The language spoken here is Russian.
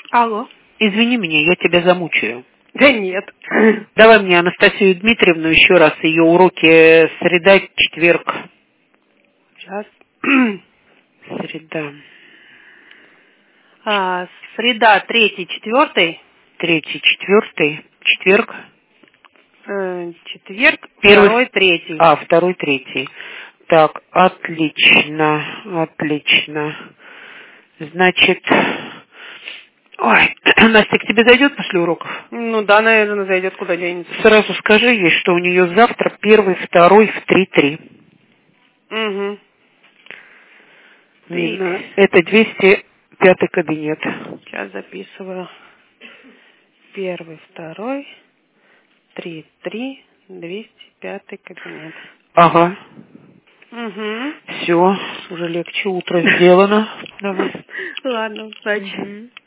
Алло. Извини меня, я тебя замучаю. Да нет. Давай мне Анастасию Дмитриевну еще раз, ее уроки среда, четверг. Сейчас. Среда. Среда, 3, 4. 3, 4, четверг. Четверг, Первый, 2, 3. 2, 3. Так, отлично, отлично. Значит, ой, Настя к тебе зайдет после уроков? Ну да, наверное, зайдет, куда денется. Сразу скажи ей, что у нее завтра 1, 2 в 3. Угу. Это 205 кабинет. Сейчас записываю. 1, 2, 3, 205 кабинет. Ага. Угу. Все, уже легче, утро сделано. Давай. Ладно, удачи.